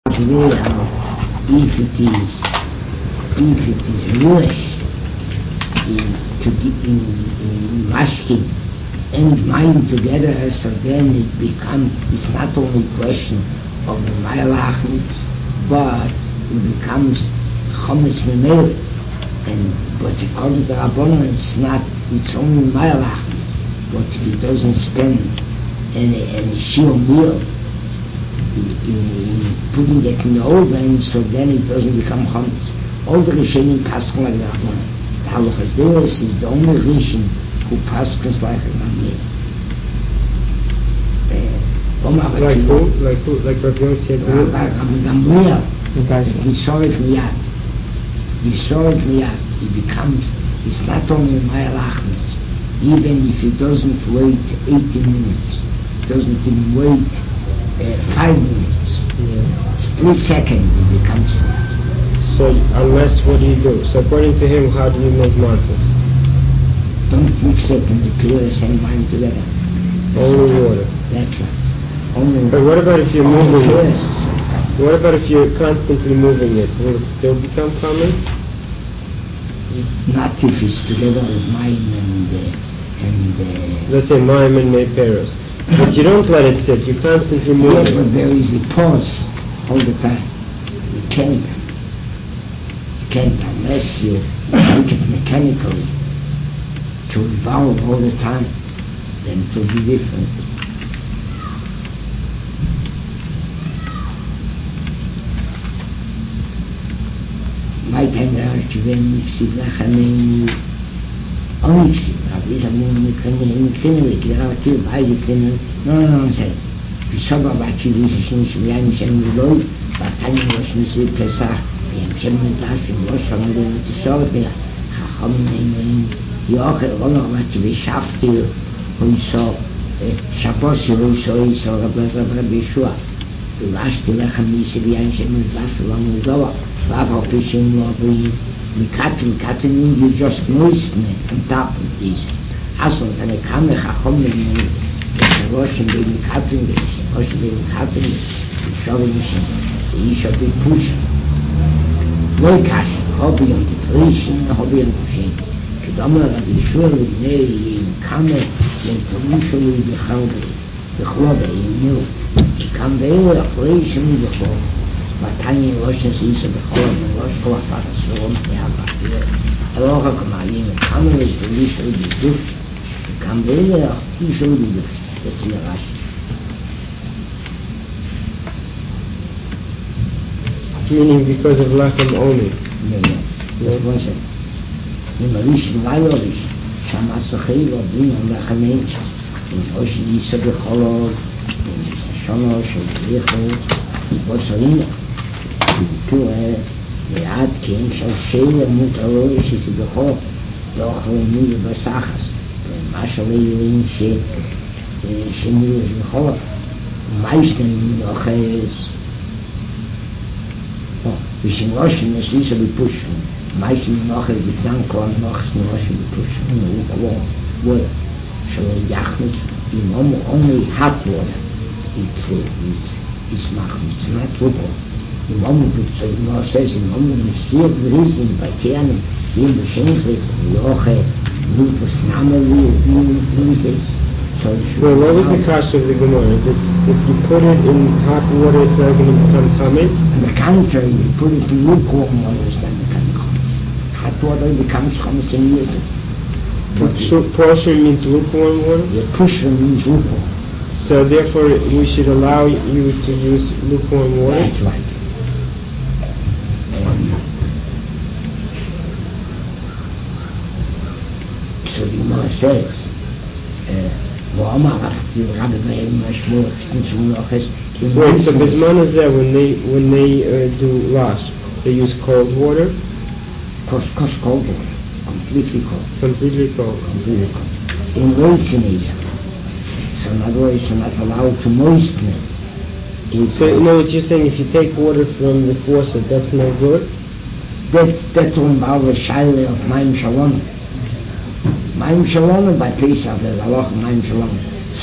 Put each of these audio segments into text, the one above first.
If it is lush to be in mashkin and mine together, so then it's not only a question of the Mayalachmitz, but it becomes Chometz Memel. But according to the Rabbanon, it's only Mayalachmitz. But if he doesn't spend any shiur meal in putting it in the oven, so then it doesn't become Chometz. All the Rishonim pass like the Rabbanon. The Halachas Deus is the only Rishon who passes like a Gamliel. Like who? Like Rabbi Yossi? Gamliel. Yisroel Miyad. It becomes, it's not only Mayalachmitz. Even if he doesn't wait 18 minutes, doesn't even wait 5 minutes, split second, it becomes Chometz. So unless, what do? So according to him, how do you make matzahs? Don't mix it in the pillars and wine together. Only water. That's right. Only. But what about if you're moving it? So What about if you're constantly moving it? Will it still become common? not if it's together with mine and Let's say mime and meperos. But you don't let it sit. You constantly move yes, it. but there is a pause all the time. You can't unless you make it mechanically to evolve all the time, then it will be different. My time to when mixed nachameni onixi. These are more mechanical. No, say. Bishop Abachi Vishin Shvian Shem Lloyd, but Tanya was Mr. Pesach, and Shem Dash was from the show there. Hachom Yochel, one of what we shafted, who saw Shabbos, who saw a blessed Rabbi Shua. The last Lechem Yisrael Shem Dash along the door. Vav Pishin Lobby, Mikatin, you just moisten it on top of these. Asons and a Kame Chachom and Russian baby Katin, Russian baby Katin, showing he should be pushed. No cash, hobby on the Frisian, hobby on the Shin. Kedamla Rabbi Shua with Neri in Kame, and Tomisha with the Chalbe, the Chlobe, in New. Kame, a Frisian with the Chlobe. Matani Russian sees the Chlobe, and Roshkova passes from the Abba. Aloha Kamayim, Kame is the Lisha with the Dush. Kame, Lisha with the Dush. That's in the Rashi. Meaning because of lechem only. Yeah. That's one second. In Marishin, Vayorish, Shamasochelo, Bino, Lechem, in Rosh Yisa Becholov, in Shonosh, in Yecho, in Bosolina, in the Adkin, Shashel, and Mutalosh, is the Becholov, Yochel, and Mili Basachas, in Mashalin, Shemil, in Becholov, Meisten, Yoches, Wishing Russian is usually pushed. Meisten noch is dankbar noch Russian pushed. Lukewarm water. So Yachmus in only hot water. It's machen. It's not lukewarm. In Omo says in Omo sehr riesen bei Kernen in Beschenses Joche mit das Name wie So what was the cost of the Gemara? If you put it in hot water, it's not going to become chametz? On the contrary, you put it in lukewarm water, it's going to become chametz. Hot water becomes chametz immediately. Portion means lukewarm water? The pusher means lukewarm. So therefore, we should allow you to use lukewarm water? That's right. So the Gemara says, wait, so Bisman is there when they do lash, they use cold water? Cold water, completely cold. Completely cold. In moistening, so in other words, you're not allowed to moisten it. So you know what you're saying, if you take water from the faucet, that's no good? That will involve a shaila of Mayim Shalom. Mayim Shalom by Pesach, there's a lot of Mayim Shalom. So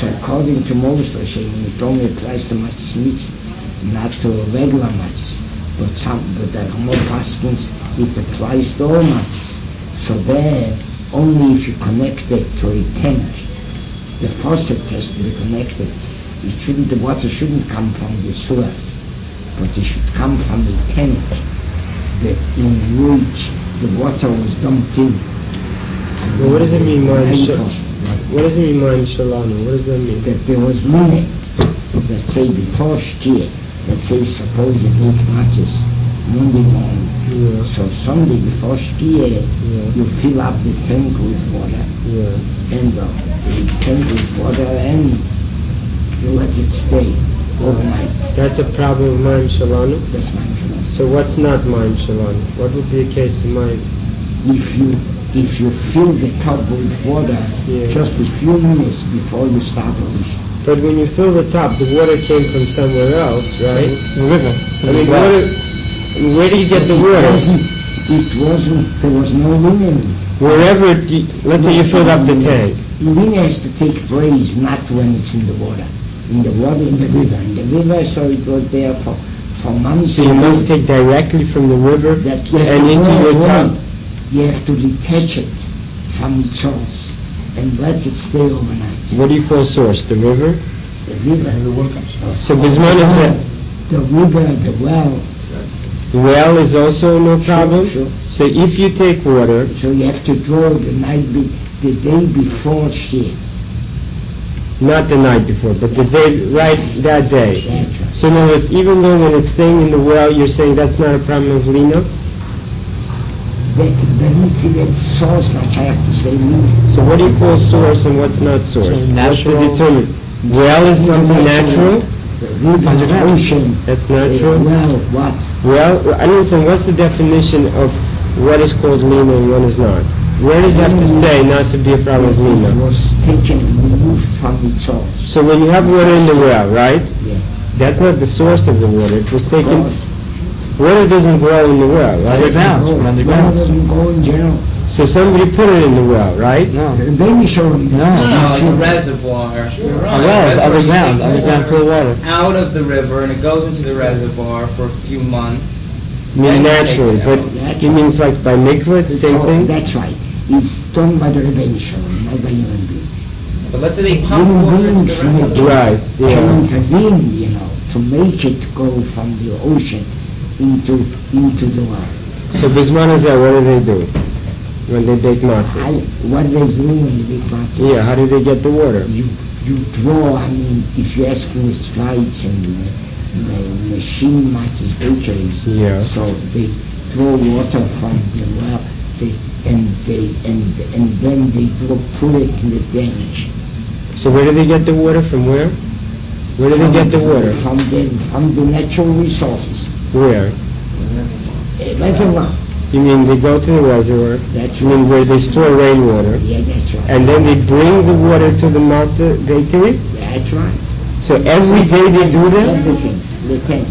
So according to most Rishonim, it only applies to matzahs mitzvah, not to regular matzahs. But the Ramah Paskins, it applies to all matzahs. So there, only if you connect it to a tank, the faucet has to be connected. The water shouldn't come from the sewer, but it should come from a tank that in which the water was dumped in. Well, what does it mean, what does it mean, Mayim Shalanu? What does that mean? That there was linen, let's say before Shkia, let's say suppose you make matzahs Monday morning. Yeah. So Sunday before Shkia, you fill up the tank with water. Yeah. And you tank with water and you let it stay overnight. That's a problem of Mayim Shalanu? That's Mayim Shalanu. So what's not Mayim Shalanu? What would be the case of Mayim? If you fill the tub with water just a few minutes before you start washing. But when you fill the tub, the water came from somewhere else, right? The river. I mean, where do you get the water? There was no linen. Wherever, let's say you filled up the tank. Linen has to take place not when it's in the water. In the river. In the river, so it was there for months. So you must take directly from the river and into your tub. You have to detach it from its source and let it stay overnight. What do you call source? The river? The river. So Bisman is that? The river, the well. The well is also no problem? Sure. So if you take water... So you have to draw the day before Shkia. Not the night before, but the day, right, that day. That's right. So in other words, even though when it's staying in the well, you're saying that's not a problem of lina? That source, like I have to say, lina. So what do you call source and what's not source? What's to determine? Well is something natural? The river, the ocean. That's natural? Well, what? Well, I don't understand, what's the definition of what is called lina and what is not? Where does it have to stay not to be a problem of lina? It was removed from its source. So when you have water in the well, right? Yeah. That's not the source of the water. It was taken... Water doesn't grow in the well, right? Water doesn't go in general. So somebody put it in the well, right? No. The baby showed him. No, like a reservoir. A well is underground cool water. Out of the river, and it goes into the reservoir for a few months. Naturally, but it means like by mikvah, the same thing? That's right. It's done by the Rebbeinu Shalom, not by human beings. But let's say they pump water into the reservoir. Right, Can intervene, to make it go from the ocean into the well. So Bisman is that, what do they do when they bake matzahs? What they do when they bake matzahs? Yeah, how do they get the water? You draw, if you ask me, it's rights and the machine matzahs bakeries. Yeah. So they draw water from the well, and then they put it in the tank. So where do they get the water from? Where? Where do they get the water? From the natural resources. Where? Reservoir. You mean they go to the reservoir? That's You mean where they store rainwater? Yeah, that's right. And then they bring the water to the matzah bakery? That's right. So every day they do that? Everything, the tank.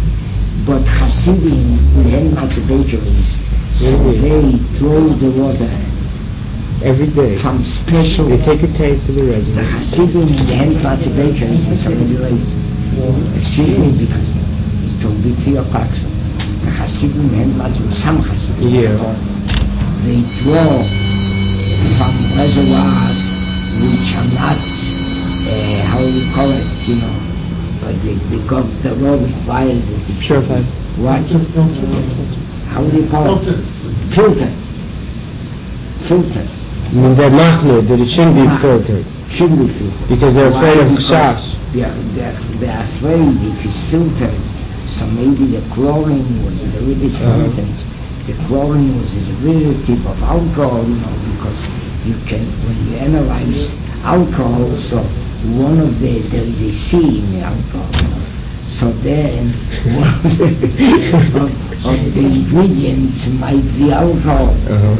But Hasidim, in the hand matzah bakeries, so they draw the water Every day. from special... They take a tank to the The reservoir. Hasidim in the hand matzah bakeries, it's already late. Excuse me, because it's to be 3 o'clock, so the Hasidim hand matzah, some Hasidim, Yeah. they draw from reservoirs which are not, how do you call it, but the law requires it to be Purified. What? How do you call it? Filtered. I mean they're machmir, that it shouldn't be filtered. Shouldn't be filtered. Because they're afraid of Because chas. They're afraid if it's filtered, so maybe the chlorine was a nonsense. The chlorine was a derivative of alcohol, because you can, when you analyze alcohol, so there is a C in the alcohol. So then one of the ingredients might be alcohol.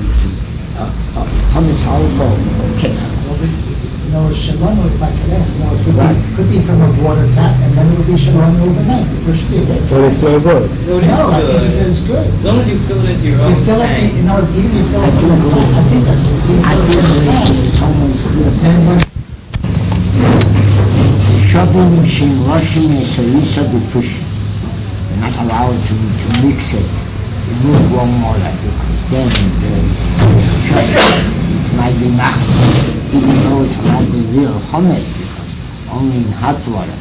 Hummus alcohol. Okay. Shalom, if I could ask, could be from a water tap, and then it would be shalom overnight. But it's no good. No, I think he said it's good. As long as you fill it into your own You fill it, tank. even you fill it from a tap, I think that's what you fill it from a tap. It's almost Then when Odin Shin Roshin is a Lisa de push. You're not allowed to mix it. You move one more because then it might be machmas, even though it might be real chomet, because only in hot water.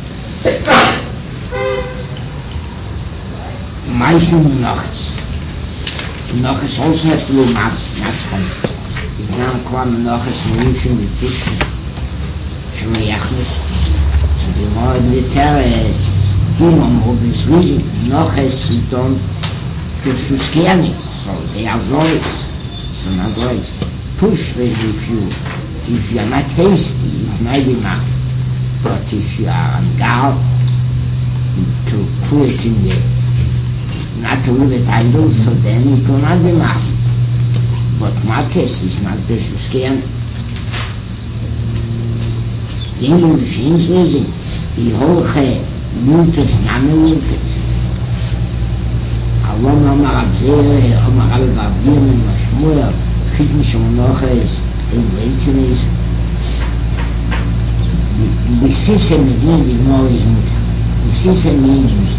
Meischen Menachas. Menachas also have to be not chomet. You can't call Menachas Merushin with pushing. Shemayachnis. So the more the terror is, is reason, Menachas you don't push to scare me, so they are voice. So not right. Push really if you are not hasty, it might be marked. But if you are on guard to put it in the not to leave it idle, so then it will not be marked. But matters is not push to scare me. The English reason, the whole Miltes Name Miltes. Allah Mama Abzere, Oma Al-Babdim, Mashmura, Chitni Shamonoches, Eitzines. The system means the knowledge mutter. The system means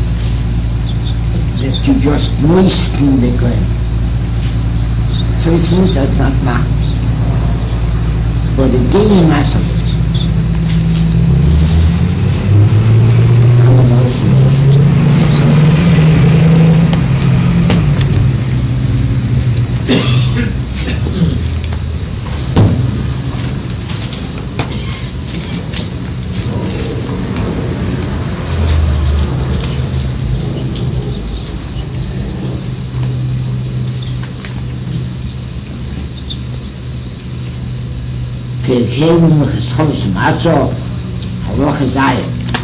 that you just moisten the grain. So it's mutter, it's not marked. But the daily mass of it. Gegen geschossen Macho, Halloch sei.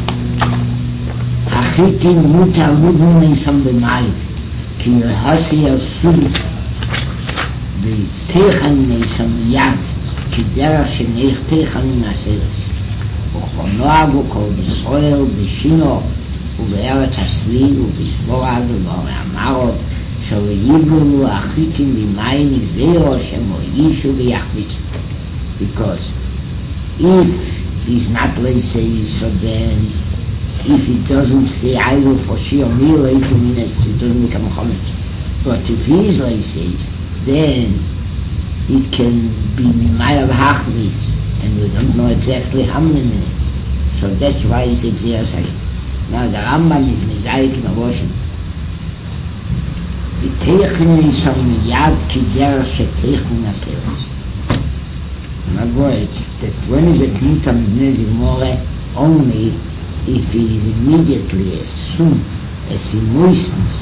Achitin Mutter Lubnen von dem Mai, ki hasi asul. Die Techen von Yad, ki der Schnech Techen naseres. Ochonag kol Israel bishino, ובארץ הסביב ובספורד ובאמרות שלא יגלו אחיתים במים נגזרו שמוישו ויחמיצו. Because if he's not lazy, so then if he doesn't stay idle for sheer meal 80 minutes, it doesn't become a chometz. But if he is lazy, then it can be mild hachmitz, and we don't know exactly how many minutes. So that's why it's exercise. Now the Rambam is mizayik in a washing. The teichen is from miyad ki derech sheteichen aseres. In other words, that when is it mutam bnei more only if he is immediately as soon as he moistens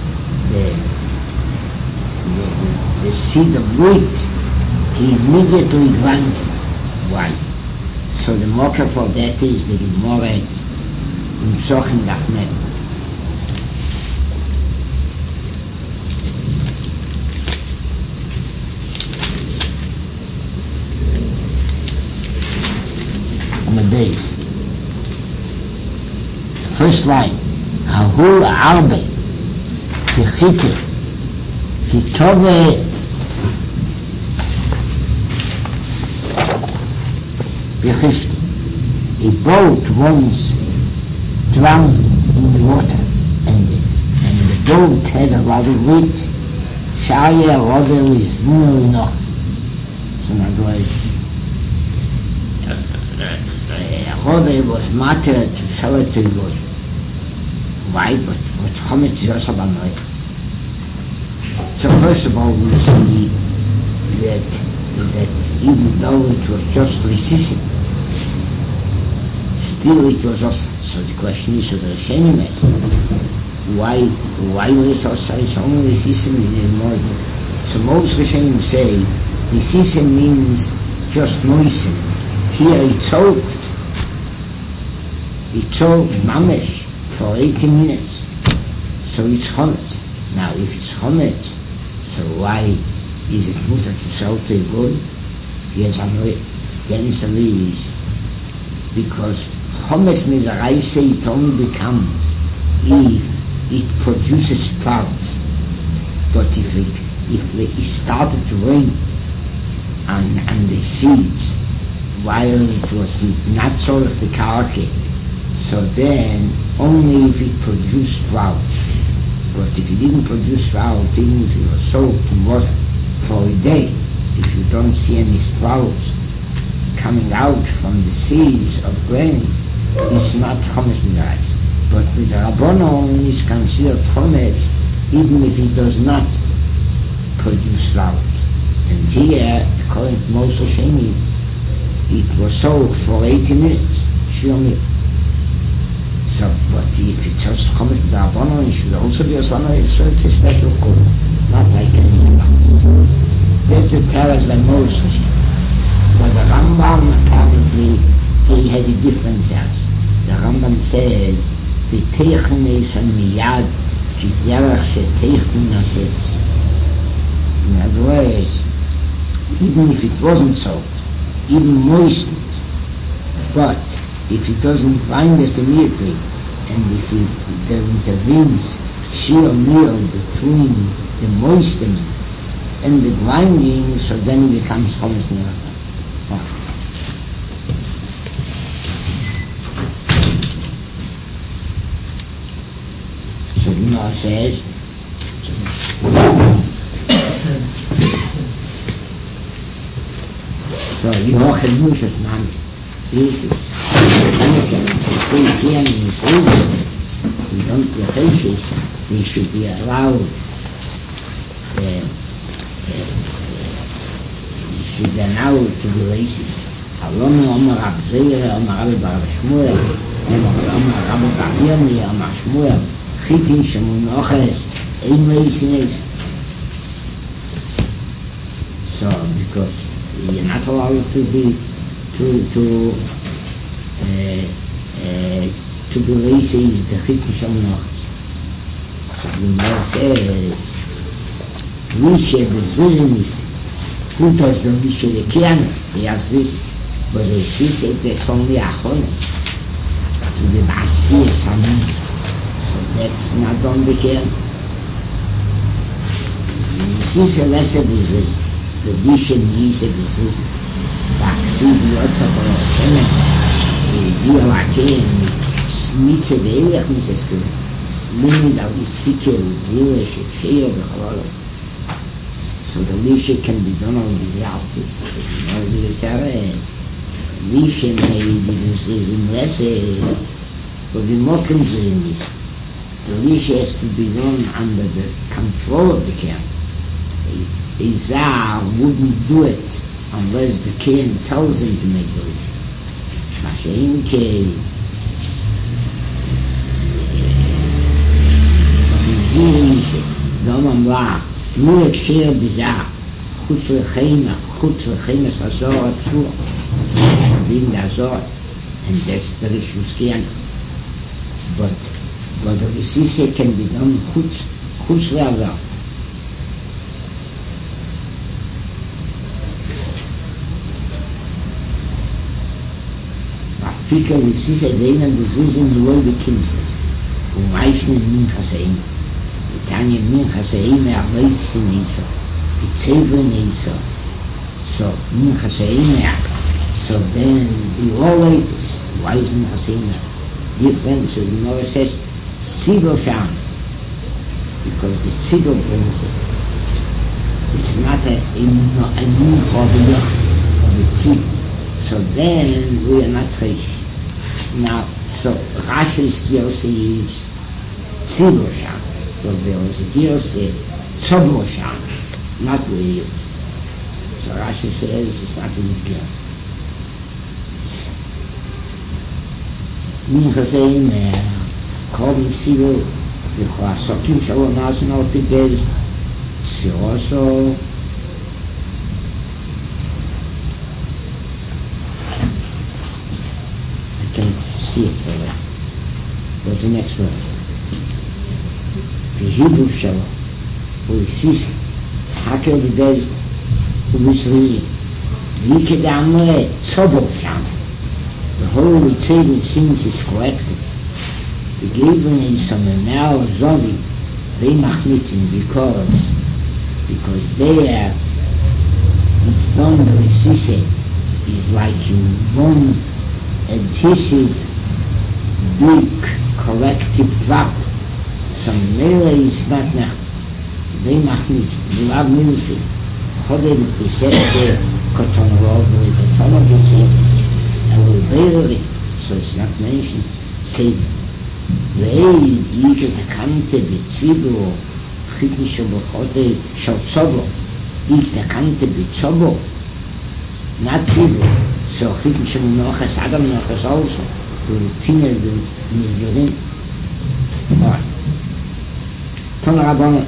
the seed of wheat, he immediately grinds it. Why? So the mocker for that is the Gemara in Psochim Dafnet. Days. First line, Ahul Arbe, Tichite, Hitove, Bechifti. A boat once drowned in the water, and the boat had a lot of weight. Shaya Rodel is more enough. So my boy, Rodel was matter to sell it to God. Why? But chometz is also banoi. So first of all, we see that even though it was just recisim, still it was also. So the question is, so the Rishonim, why was it also? It's only recisim in the more. So most Rishonim say recisim means just moisten. Here it soaked mamesh for 80 minutes. So it's chometz. Now if it's chometz, so why is it mutter to sell to a good? Yes, the answer is because chometz mizaraisa it only becomes if it produces sprout. But if it started to rain and the seeds, while it was not so of the karke, So then, only if it produced sprouts. But if it didn't produce sprouts, even if it was soaked in water for a day, if you don't see any sprouts coming out from the seeds of grain, it's not chometz mirais. But with the Rabbanon, it's considered chometz, even if it does not produce sprouts. And here, according to Moshe Sheni, it was soaked for 80 minutes, shiur. So, but if it's just chometz with the Rabbanon, it should also be a Rabbanon, so it's a special code, not like any other. There's the Torah by Moses. But the Rambam, apparently, he has a different test. The Rambam says, "V'teichen esan miyad, ki derech sheteichen nasetz." In other words, even if it wasn't soaked, even moistened, but if it doesn't grind it immediately, and if there intervenes sheer meal between the moistening and the grinding, so then it becomes chometz mirais. So Gemara says, so Yehochel Mushas Nami, eat it. You see, here in the season, we don't get fishes, we should be allowed, we should be allowed to be racist. Alonu Omar Abzeir, Omar Rabbi Bar Shmuel, Omar Rabbi Bar Yirmi, Omar Shmuel, Chitin Shemun Oches, Ein Reisines. So, because you're not allowed to be racist, the Chitin Shemun Oches. So the Gemara says, Rishe Beziris, who does the Rishe the Kiana? He has this. But she said there's only a chonet to the Masiyah Samin, so that's not done here. She said lesser business, the vision is a business. Vaccine, lots of Shemen, the Bialakin, Smitze, the Elech, Mrs. Kuhn, Minis of the Tzike, the Shea, the Chololo. So the Lisha can be done on the Yalki, the Sarah. Lishen is in lesser, but the Mokim is. The Lisha has to be done under the control of the Kohen. A Zar wouldn't do it unless the Kohen tells him to make the Lisha. Masha'inke, לא ממלא, תנו הקשר בזה, חוץ לחמש עשור עצור, שווים לעזור, and that's the Rishus Kiana. But the Risise can be done חוץ לעזור. Fika Risise deinen Besitzen nur bekinstet, meisten Minchas Tanya Minchas Eime Arbeits in Isa, the Tzevel in Isa. So Minchas Eime, so then you always this. Why is Minchas Eime different? So the Gemara says Tzibel Sham, because the Tzibel brings it. It's not a Mincha B'Yacht of the Tzibel. So then we are not Reish. Now, so Rashi's Giyose is Tzibel Sham. So there was a Giyose Tzobel Sham, not with you. So Rashi says it's not in the Giyose. Minchas Eime, Korban Tzibel, Sokim Shalom National Pibez, also I can't see it there. What's the next word? The Hebrew Shalom, who exists, Hakel Pibez, who is reason. Like the Amre, Tzobel Sham. The whole table seems is collected. The given is some now Zovi, they machnitzim because there it's done the Risise is like you one adhesive big collective drop. So Mele is not now. They machnis, they love music. Choded the Shepte, Koton Robo, Koton of the Sea, and so it's not mentioned. Say, Vei, Dike, the Kante, Bitsibo, Chitnisho, Bochote, Shaltsobo, Dike, the Kante, Bitsobo, not Zibo. So Chitnisho, Nochas, Adam Nochas also, Tiner, Nizberin. Alright. Ton Rabban,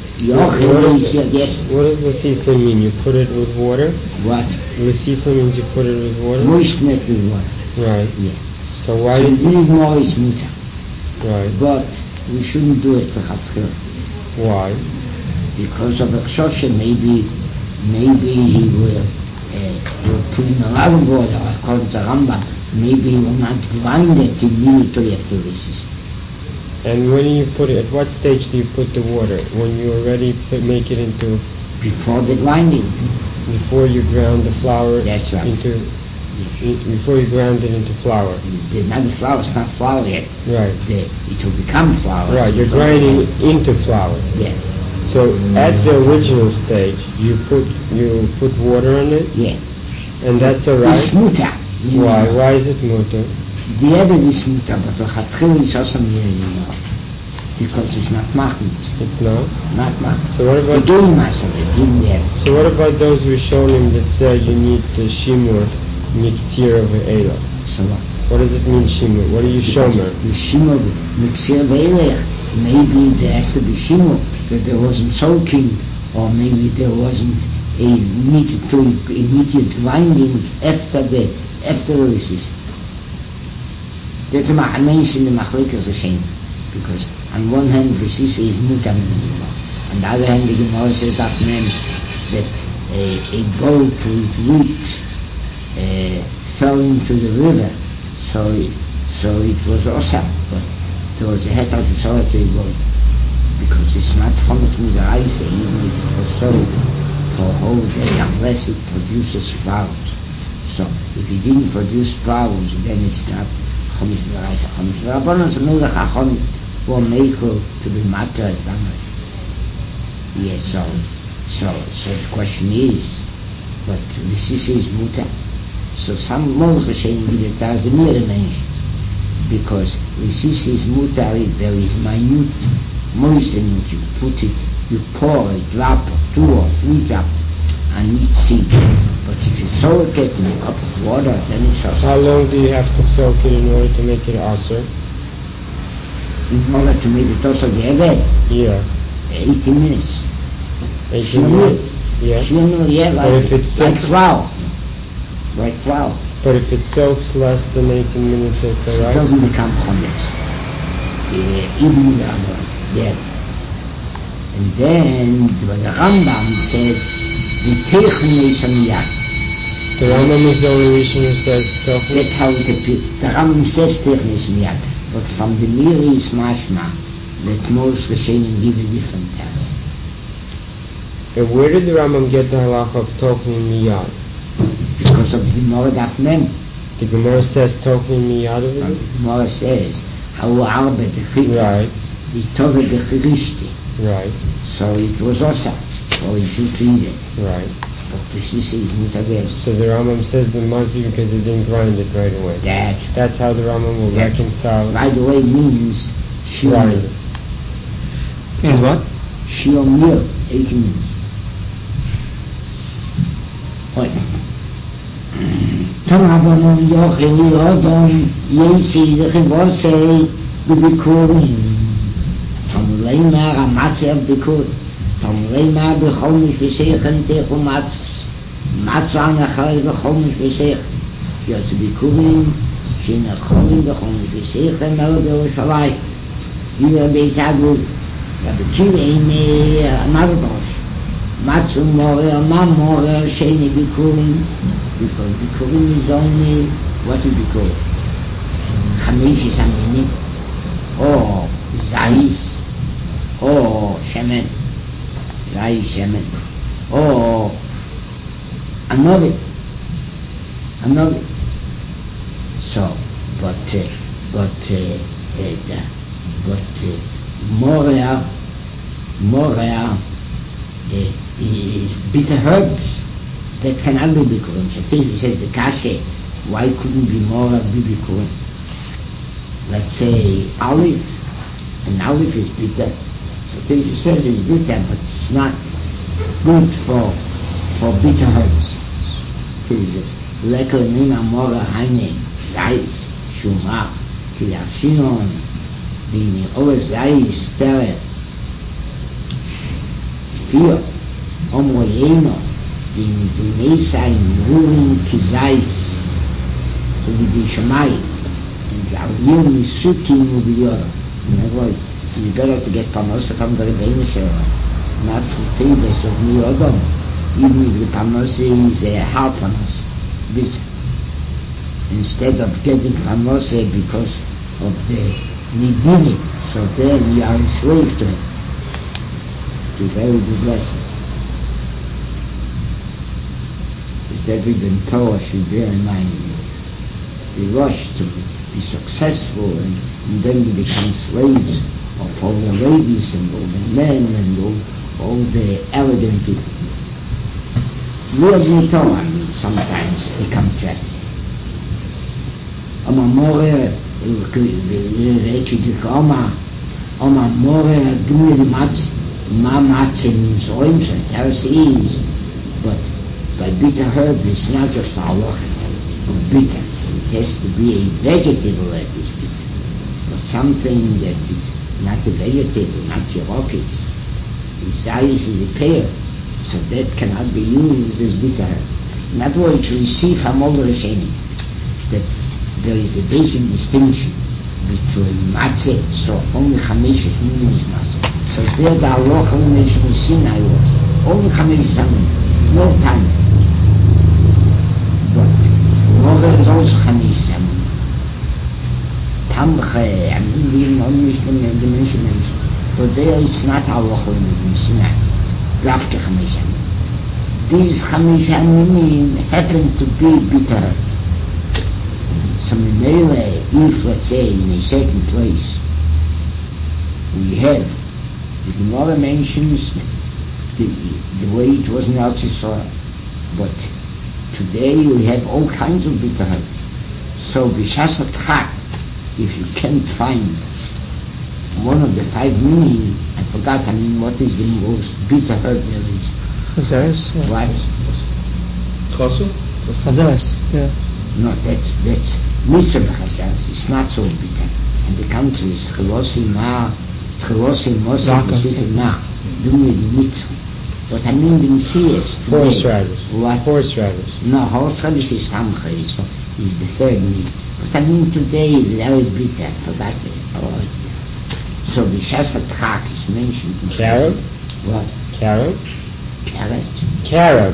yes. What does Lasisa mean? You put it with water? What? Lasisa means you put it with water? Moisten it with water. Right. Yeah. So why so is we need moist muta. Right. But we shouldn't do it for Chatzchil. Why? Because of exhaustion, maybe he will put in a lot of water, according to Rambam. Maybe he will not grind it immediately after this. And when you put it, at what stage do you put the water? When you already make it into... Before the grinding. Before you ground the flour. That's right. Before you ground it into flour. Not the flour, it's not flour yet. Right. It will become flour. Right, you're grinding into flour. Yeah. So at the original stage, you put water on it? Yeah. And that's alright? It's muta. Why? Why is it muta? The Ebed is muta, but the Chatchil is also here anymore. Because it's not machmit. It's not? Not machmit. So what about... The game master, it's in there. So what about those Rishonim that say you need the shimur, miktir of Eila? So what? What does it mean shimur? What do you shomer? The shimur, miktir of Eila. Maybe there has to be shimur, that there wasn't soaking, or maybe there wasn't a immediate grinding after the releases. That's a mention in the Machlikas Hashem, because on one hand the Sisa is mutam, on the other hand the Gemara says that meant that a boat with wheat fell into the river, so it was also, but there was a heter to sell it to a boat, because it's not chomet mizaraisa, even if it was sold for a whole day, unless it produces sprouts. So if it didn't produce sprouts, then it's not chomet mizaraisa. Chomet mizaraisa, so maybe the chachon will make her to be matter at Bamas. Yes, so the question is, but the Sisi is muta. So some more Hashem give it as the mere mention, because the Sisi is muta, there is minute moistening, you put it, you pour a drop or 2 or 3 drops and each seed. But if you soak it in a cup of water, then it's also... How long do you have to soak it in order to make it aser? In order to make it also the Eved? Yeah. 80 minutes. 18 minutes? Yeah. Yeah, like flour. Like flour. But if it soaks less than 18 minutes, it's alright? It doesn't become chometz. Even with Rambam. Yeah. And then the Rambam said, the Teichen is on Yad. The Rambam is the only reason who says Teichen? That's how it appears. The Rambam says Teichen is on Yad. But from the Miri is mashma that most Rishonim give a different type. And where did the Rambam get the halacha of Teichen miyad? Because of the Gemara Daf Mem. The Gemara says Teichen miyad over there? The Gemara says, Hau arbe de chita. Right. The tove bechirishti. Right. So it was also for a Jew to eat it. Right. But the Sisi is mutadel. So the Rambam says it must be because they didn't grind it right away. That's how the Rambam will reconcile. Right away means Grind. And what? Shiur meal, 18 minutes. Right. Tom Rabbanon Yochel Yodom Yesi Zechivosei B'Bikurim Tom Leimar Amatzev Bikur Tom Leimar B'chol Mishveseichen Techu Matzvs Matzva Anachal B'chol Mishveseichen Yotze Bikurim Shinachol B'chol Mishveseichen Mel B'Yerushalayim Diva Beizagul Rabbi Kiva another dosh Matzu Morer, Ma Morer, Sheni Bikurim, because Bikurim is only, what is Bikurim? Chamish is Aminim, or Zayis, or Shemen, Zayis Shemen, or Anovi. So, but but more is bitter herbs that cannot be bikurim. So he says the kashe, why couldn't be more be bikurim? Let's say olive, an olive is bitter. So he says it's bitter, but it's not good for bitter herbs. Jesus, lekker nima mora haine zayis shumach ki yashinon bini ove zayis tere stio homo yeno bini zineisa in rurin ki zayis so vidi shamai and yavir misuki mubiyora. In other words, it's better to get panosa from the Rebbeinu Shalom, not from tables of New Odom. Even if the panosa is a hard panosa, bitter. Instead of getting panosa because of the nidini, so then you are enslaved to it. It's a very good lesson. That every Ben Torah should bear in mind the rush to be successful and then to become slaves of all the ladies and all the men and all the elegant people. Real Torah sometimes become tragic. Oma more Oma more gmir matz ma matz means oim, so it tells is, but by bitter herb it's not just a halacha of bitter. It has to be a vegetable that is bitter, but something that is not a vegetable, not yerokis. The size is a pear, so that cannot be used as bitter herb. In other words, we see from all the Rishonim that there is a basic distinction between matzah, so only chamesh minim is matzah. So there the halacha in Sinai was only chamesh minim, no time. But Morer is also chamesh minim. Tamche, I mean, the only dimension, but there is not halacha in Sinai. Dafke chamesh minim. These chamesh minim happen to be bitter. So if, let's say, in a certain place, we have, the Gemara mentions the way it was in Eretz Yisrael, but today we have all kinds of bitter herbs. So, b'shas ha'tchak, if you can't find one of the 5 meaning, I forgot, what is the most bitter herb there is? Chazaris? What? Chazaris, yeah. No, that's Mr. B'chazaris. It's not so bitter. And the country is Tchilosi Mosa B'sifim Ma. Doing the mitzvah. But I mean the Messias. Horseradish. What? Horseradish. No, horseradish is Tamcha, is the third meat. But I mean today is very bitter. I forgot it. So B'shas HaTchak is mentioned. Carob? What? Carob? Carrot? Carob.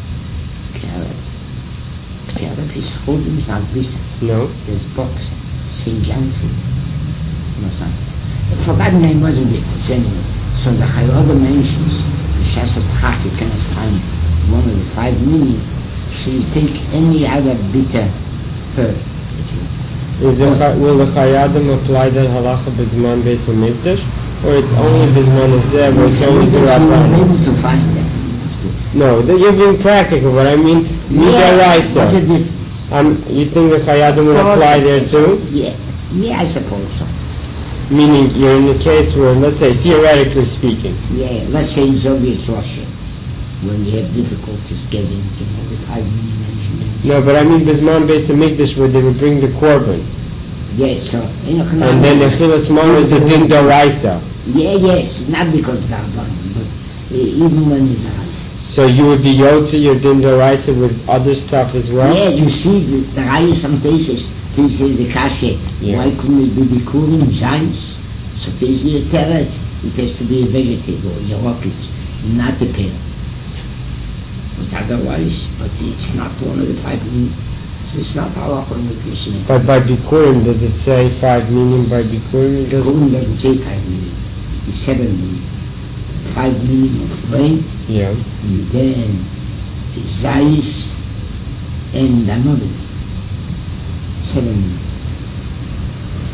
Carrot is food, is not bitter. No. There's box, St. John food. No, something. I forgot the name, was a difference anyway. So the Chayoda mentions B'shas HaTchak, you cannot find one of the 5 meaning, so you take any other bitter herb. Will the Chayadim apply that halacha b'zman beis hamikdash, or it's only b'zman hazeh, where it's only the Rabbanim? You're able to find them. No, you're being practical, but I mean, midaraisa. What's the difference? You think the Chayadim would apply there too? Yeah, I suppose so. Meaning, you're in the case where, let's say, theoretically speaking. Yeah, let's say in Soviet Russia, when you have difficulties getting the 5 million. No, but I mean Bisman Beis HaMikdash, where they would bring the korban. Yes, so and then the Chilas Mona is a din d'oraisa. Yes, not because they're burning, but even when it's a rice. So you would be yotze your din d'oraisa with other stuff as well? Yeah, you see the rice from this is the kashe. Yeah. Why couldn't it be bikurim, zayis? So this is a teret. It has to be a vegetable, yerokis, not a pear. But otherwise, it's not one of the 5 meaning. So it's not halacha in the Mishnah. But by bikurim, does it say 5 meaning by bikurim? Bikurim doesn't say 5 meaning. It is 7 meaning. 5 meaning of grain. Yeah. And then the zayis and another 7 meaning.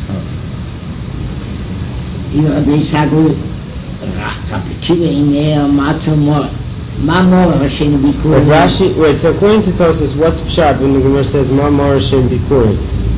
Rabbi Sagul, Rapakira in Ea Matzumor, Mamor Hashem Bikurim. Rashi, wait, so according to Tosfos, what's Pshat when the Gemara says Mamor Hashem Bikurim?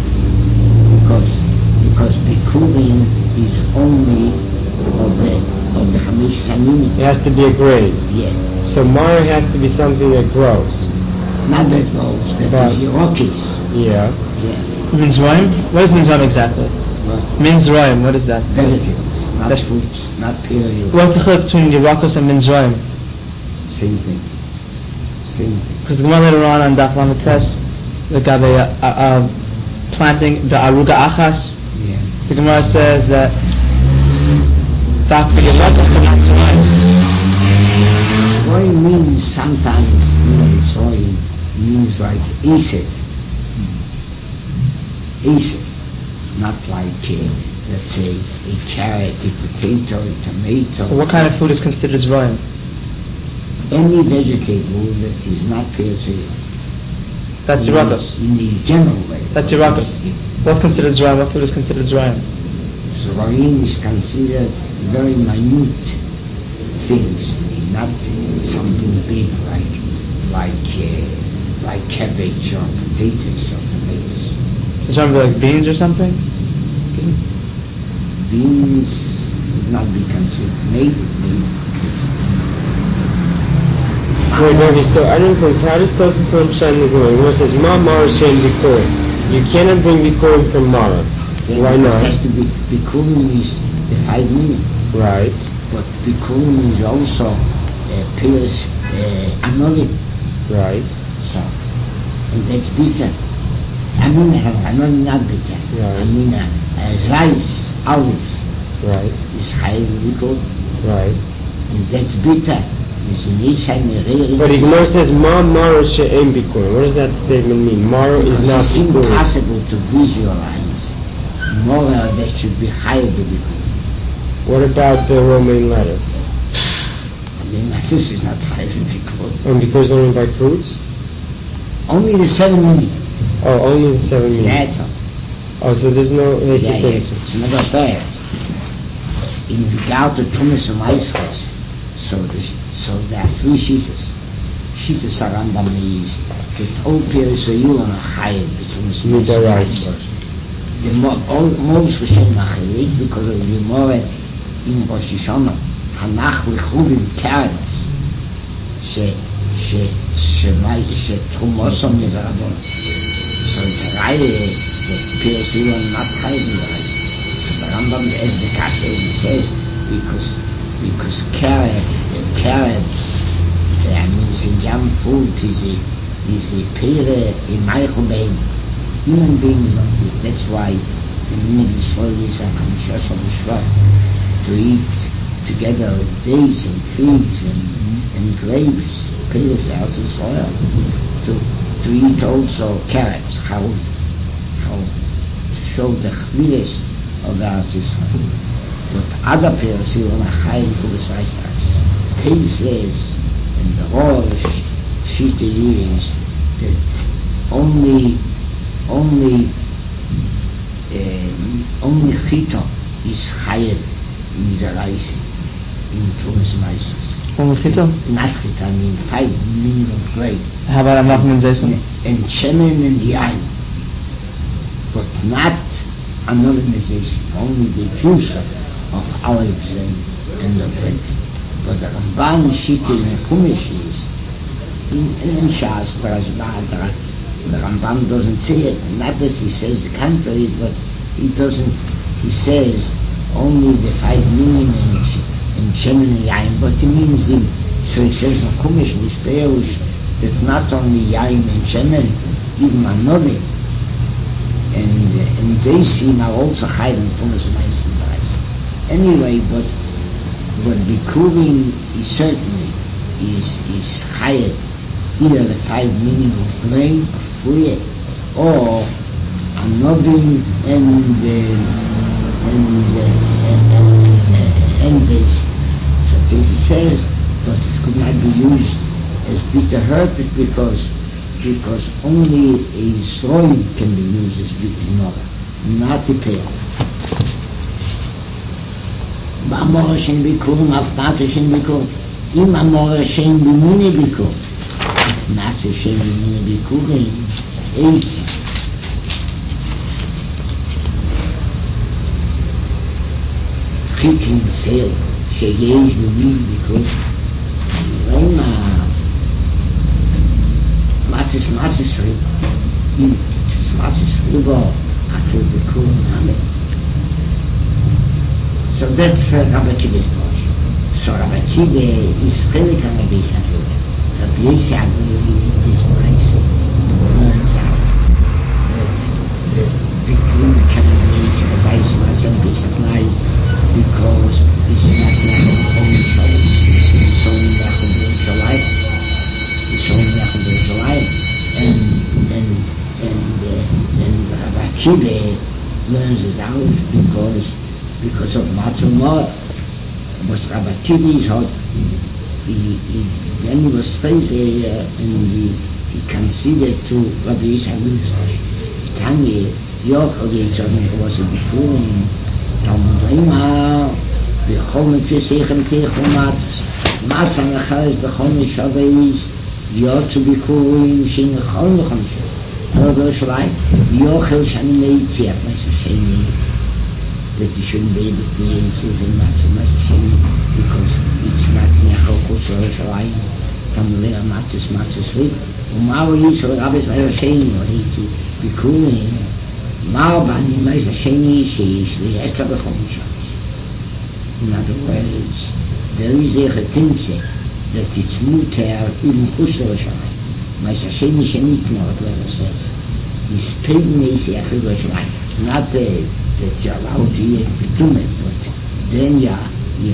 Because Bikurim is only of the Hamish Hamini. It has to be a grade. Yeah. So Mar has to be something that grows. Not that grows, that is Yerokis. Yeah. Yeah. Minzrayim? What is Minzrayim exactly? What? Minzrayim, what is that? Vegetables, not That's- fruits, not period. What's the chiluk between Yerakos and Minzrayim? Same thing. Same thing. Because the Gemara later on Daf Lamed Tes, the Gabe planting the Aruga Achas, Yeah. the Gemara says that Daf Yerakos but not Zrayim. Soy means sometimes, soy means like Esed. Esed. Not like, let's say, a carrot, a potato, a tomato. So what kind of food is considered Zrayim? Any vegetable that is not perishable. That's Yerakos. In the general way. That's Yerakos. What's considered Zrayim? What food is considered Zrayim? Zrayim is considered very minute things, not something big like cabbage or potatoes or tomatoes. Is Zrayim like beans or something? Beans would not be considered. Maybe. Wait, so I don't understand. So how does Tosfos learn Pshat in the Gemara? The Gemara says Mamor Hashem Bikurim. You cannot bring Bikurim from Mara. Why not? It has to be, Bikurim is the 5 million. Right. But Bikurim is also Pius Anolim. Right. So, and that's bitter. Anolim not bitter. Right. Rice, olives, Right. is high Bikurim. Right. And that's bitter. It's in But the Gemara says Mamor Hashem Bikurim. What does that statement mean? Mara is not It's Bikurim. impossible to visualize more that should be higher than Bikurim. What about the romaine lettuce? I mean, this is not higher than Bikurim. And because only by fruits? Only the 7 million. Oh, only the 7 million. That's all. Oh, so there's no Yeah, it's never bad. In regard to Tumas and Maisches, so there are 3 sheeses. Sheeses are Rambam is that all Piris Oyul and Achayim, the Tumas and Maisches. The most Hashem Achilik, because of the more in Rosh Hashanah, Hanach Lechuvim Karenos, Tumosom is Rabon. So it's a Reihe that Piris Oyul and not Chayim in the Reihe. So the Rambam, as the Kasher says, because carrots, I mean, Sinjam food is a pere in Meichel Bein. Human beings don't eat. That's why the meaning is for this and Kamishas of Shvat to eat together dates and figs and grapes, pears out of soil, to eat also carrots, how to show the chvilis of our Israel. But other pears you want to hide to the size tasteless, and the whole shita is that only chita is chayev in the rice in Tumas Maises. Only chita? Not chita, I mean 5 minimum grade. How about Amach and Zayson? And shemen and yain, but not another mezaisim, only the juice of olives and the bread. But the Ramban shita in Chumash is in Shas, the Rambam doesn't say it. Not that he says the contrary, but he doesn't. He says only the 5 million in shemen and yain, but he means him. So he says in Chumash in Shpeush that not only yain and shemen, even another, and they seem are also high in Tumas and Maises. Anyway, but Bikurim is certainly is higher, either the 5 minimum grade of Fuye or Anobin and this. So this says, but it could not be used as bitter herb because only a soil can be used as bitter herb, not a pear. Amor Hashem Bikurim, Afnat Hashem Bikurim. Im Amor Hashem Bimine Bikurim. Nas Hashem Bimine Bikurim. Eitzi. Chitin Fel, Sheyesh Bimine Bikurim. Lema Matis Riba. Im Matis Riba, Atul Bikurim Amen. So that's Rabbi Akiva's thought. So Rabbi Akiva is chelik on Rabbi Yisrael. Rabbi Yisrael in this place learns out that the Bikurim cannot be as I saw as Rabbi Yisrael because this is not Nachem Chol Shalom. It's only Nachem Yerushalayim. It's only Nachem Yerushalayim. And Rabbi Akiva learns it out because of Matzah. Was Rabbi Akiva had, then he was crazy and he conceded to Rabbi Yisrael Wilson. Tanya, Yochel Yitzhak was a Bikurim, Talmud Lema, Bechol Mitzvah Teichel Matzah, Matzah Mechares Bechol Mishaveis, Yotzu Bikurim, Shin Bechol Mechamisha. Hello, Yerushalayim, Yochel Shani Meitziach, Mesa Sheni, that you shouldn't be able to be in Sivin Matzah Sheni because it's not Nechel Kutz Yerushalayim, Talmud Lema Matzah Sleep. Umar Yisrael Rabbis Mesa Sheni, or Hitzi Bikurim, Mar Bani Mesa Sheni, Sheish Li'etza Bechol Mishaveis. In other words, there is a Chetimtze that it's muter even Chutz Yerushalayim. Mesa Sheni Shenitmor, where it says, is pagan is Yerushalayim. Not that you're allowed to eat bitumen, but then you are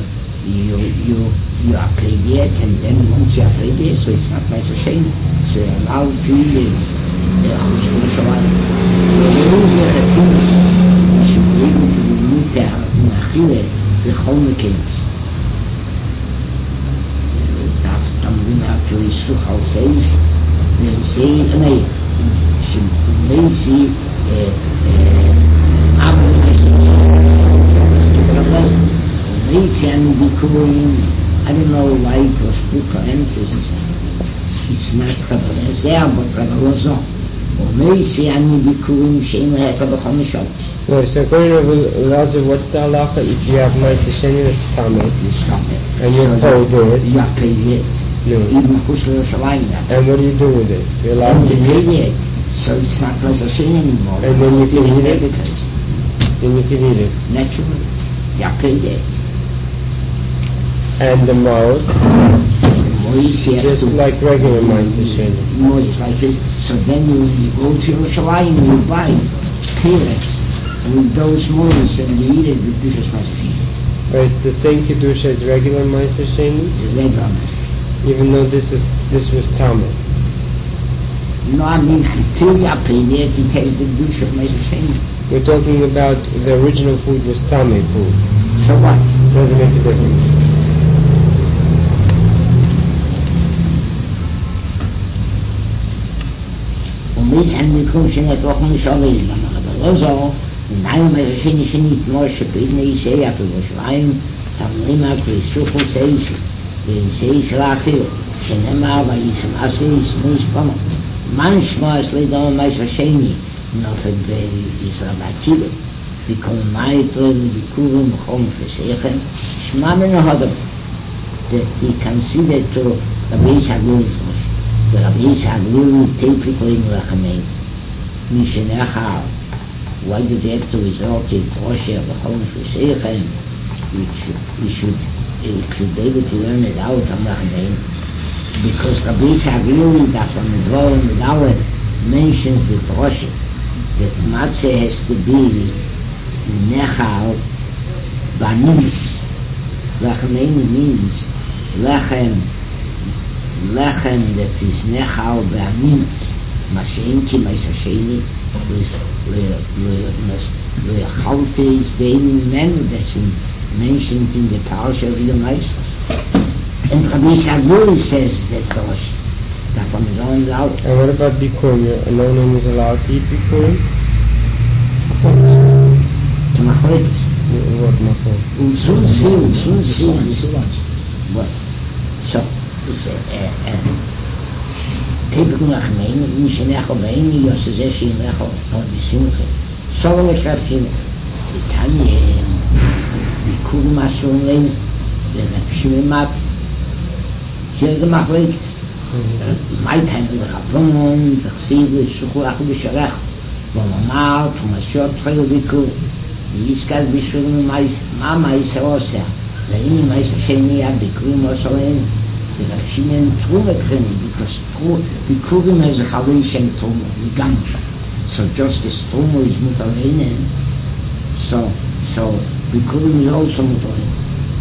paid yet, and then once you are paid yet, so it's not Mesa Sheni. So you're allowed to eat it. So there is a Chetimtze that should be able to be muter in Achille Bechol Mekenos. Tamrin actually Suchal says, they say, I don't know why it was put emphasis. It's not Rabbi but Rabbi Lozon. No, so according to Lazar, what's the halacha if you have Ma'aseh Sheni that's Tameh? And you're paid it. You're paid it. Even Chutz Yerushalayim. And what do you do with it? You're allowed to eat it. So it's not Ma'aseh Sheni anymore. And then you can eat it? Then you can eat it. Naturally. You're paid it. And the mouse? Just like regular Ma'aseh Sheni. Moise, like it. So then you go to Yerushalayim and you buy peanuts with those moise and you eat it with Kedushas Ma'aseh Sheni. Right, the same Kedusha as regular Ma'aseh Sheni? The regular Ma'aseh. Even though this was Tameh. No, I mean until you paid it, it has the Kedusha of Ma'aseh Sheni. We're talking about the original food was Tameh food. So what? Doesn't make a difference. وميزحن بكم شنة وخم شغيل لما غضلوزه ونعلم Ma'aseh Sheni שניתנו שבאידנה יסייע في ירושלים תמרים הכריסוכו סייסי ויסייס לאחיר שנאמר וישמעסי ישמעס פמו man shmas le do Ma'aseh Sheni nofet Yisrael Akiva because Ma'itol Bikurim Chom Fesechem Shma men Hodam that he considered to Rabbi Yisrael Wilson. The Rabbi Yisrael will typically Lechamei Mishenechal. Why did he have to resort to Tosher Bechol Fesechem? He should be able to learn it out on Lechamei. Because Rabbi Yisrael really, that from the dwelling with our mentions the Tosher, that Matzah has to be Nechal Banimis. Lechamei means Lechem that is Nechal Banimis. Mashenki Ma'aseh Sheni Lechalte is Bein Menu that's mentioned in the Parasha of the Ma'aseh. And Rabbi Yisrael says that that from his own out. And what about Bikurim? No one is allowed to eat Bikurim? To Machlekes. what makom? Utzun what? So, it's Kibik Nachmein, Mishinecho Veini, Yosezeshi Necho, Obisimche. So will it have him. The Tanya, the Kurumasun, the Shimimat. Here's the Machlik. My time is a Kapron, the Chsiv, Shukulach, Bisharach, Bomamar, Tumashot, Trayoviku, the Iskad Bishun, Mama is Osa, the Ini Maisasheni, Abikurim Osalin. The Shimon Trumakrini, because Bikurim has a Chalish and Trum, so just as Trum is Mutalene, so Bikurim is also Mutalene.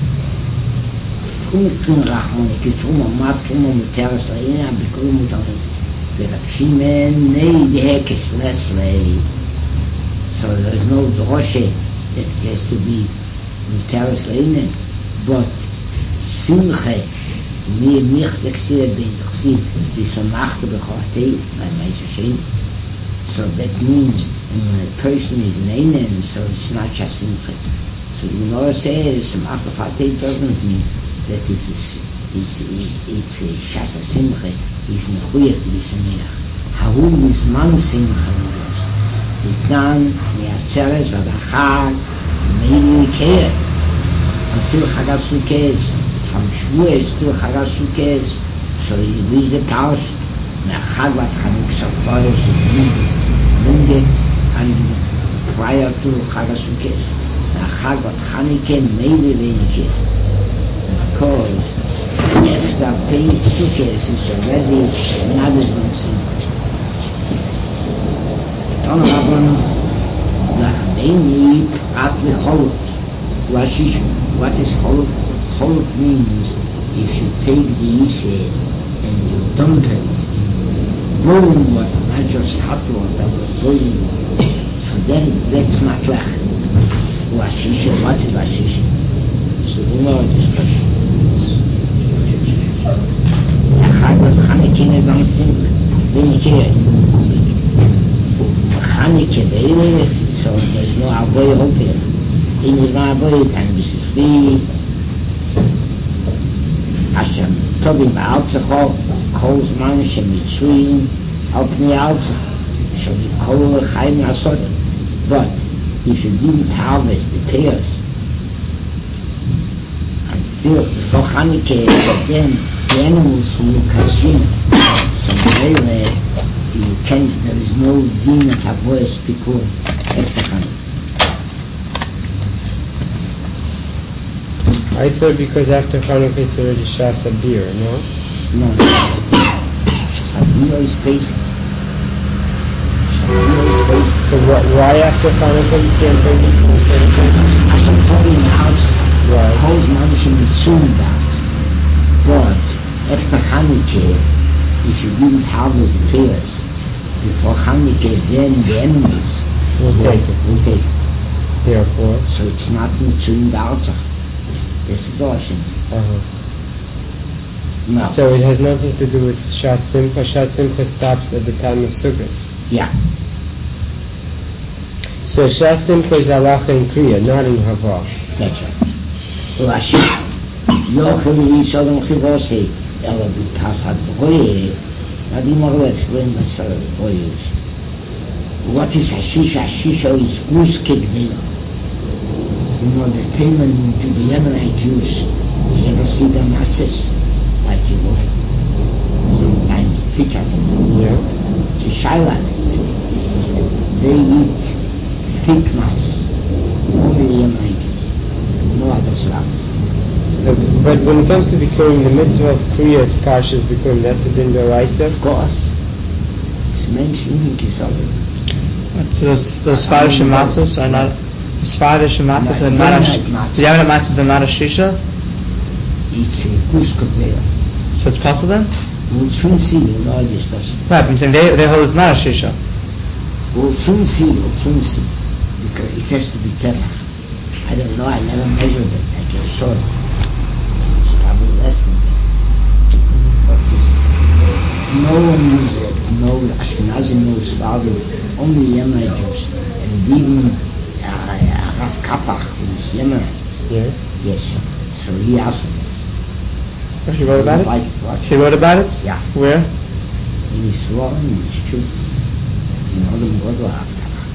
Trum Rachmonik, Trum Mat, Trum Muteras Lane, Bikurim Mutalene. The Shimon, nay, the Hekesh, less lay. So there's no Droshe that it has to be Muteras Lane, but Simche. Mir nicht exil bezig die vermachte bekhate by Meishin. So that means when a person is named, so it's not just simple. So you know, say samach bekhate doesn't mean that this is it's a shasa simcha is mechuyach to be sameach. Hahu is man simcha was the gan me'atzeres v'achag maybe care until Chagas Sukkot. From Shvuah till Chagas Sukkot, so he reads the Tausch, Chagvat Chanuk Shabbos, bring it and prior to Chagas Sukkot, Chagvat Chanukah maybe Venike, because after paying Sukkot is already not as long simple. Ton Rabban Nachmeni Prat Lecholot, what is Cholot? Cholot means if you take the Iseh and you dump it in boiling water, not just hot water, but boiling water, so then that's not lachem. Lashisha, what is Lashisha? So we know this question. Chagvat Chanukah is not simple. Venike. Chanukah, so there's no avoy open. In his avoy can be free. Hashem Tobi Ma'alzecho Kol Zman Shemitzuyin Al Pnei Alzech Shall be Kol Chaim Asodem. But if you didn't harvest the pears until before Chanukah, then the animals will consume it. So there is no din of Havoyas Bikurim after Chanukah. I thought because after Chanukah it's already Shas Abir, no? No. Shas Abir is basic. So why after Chanukah you can't bring it from the same place? Hashem told him how Right. calls Manishim Mitzum about. But after Chanukah, if you didn't harvest the pears before Chanukah, then the animals Will take it. Therefore? So it's not Mitzum Ba'atzach. That's the Doshim. No. So it has nothing to do with Shas Simcha. Shas Simcha stops at the time of Sukkot. Yeah. So Shas Simcha is halacha in Kriya, not in Hava. That's right. Rashi, Yochel Yisodom Chivose, Ela B'Kasad B'Hoye. Now the Gemara will explain myself B'Hoye. What is Hashisha? Hashisha is Gus Kegdela. You know, the Taman to the Yemenite Jews, you ever see their masses? Like you will sometimes pick at them. Yeah. It's a shayla. They eat thick masses. Only the Yemenite Jews. No other Slav. But when it comes to Bikurim, the mitzvah of Kriya is Parshas Bikurim. That's the din d'oraisa? Of course. It's mentioned in Kisavim. Those Spanish matzahs are not... Spanish matzahs are not a... The Yemenite matzahs are not a shisha? It's a Kuskot there. So it's possible then? We'll soon see, we'll all discuss. Right, but they hold it's not a shisha. We'll soon see. Because it has to be tefach. I don't know, I never measured it, I just saw it. It's probably less than that. But no one knows it. No Ashkenazim knows about it. Only Yemenite Jews. And even Rav Kapach, who's Yemen. Yeah. Yes. So he asked it. Oh, she wrote about it? Like what? She wrote about it? Yeah. Where? In his law, in his truth. In Odom Godel Haftarach.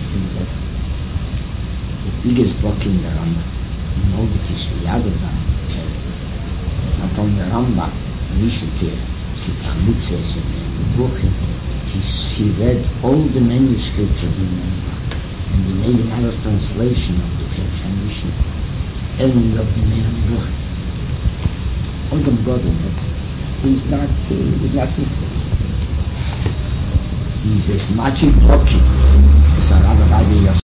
The biggest book in the Rambam. In all the Kisviyadodam. Not only the Rambam, Mishatir, Sitamitzes, and the Buchim. He read all the manuscripts of the Rambam. And he made another translation of the Pesach Mishnah. End of the Buchim. Odom Godel, but he's not influenced. He's as much in blocking as Rabbi Yosef.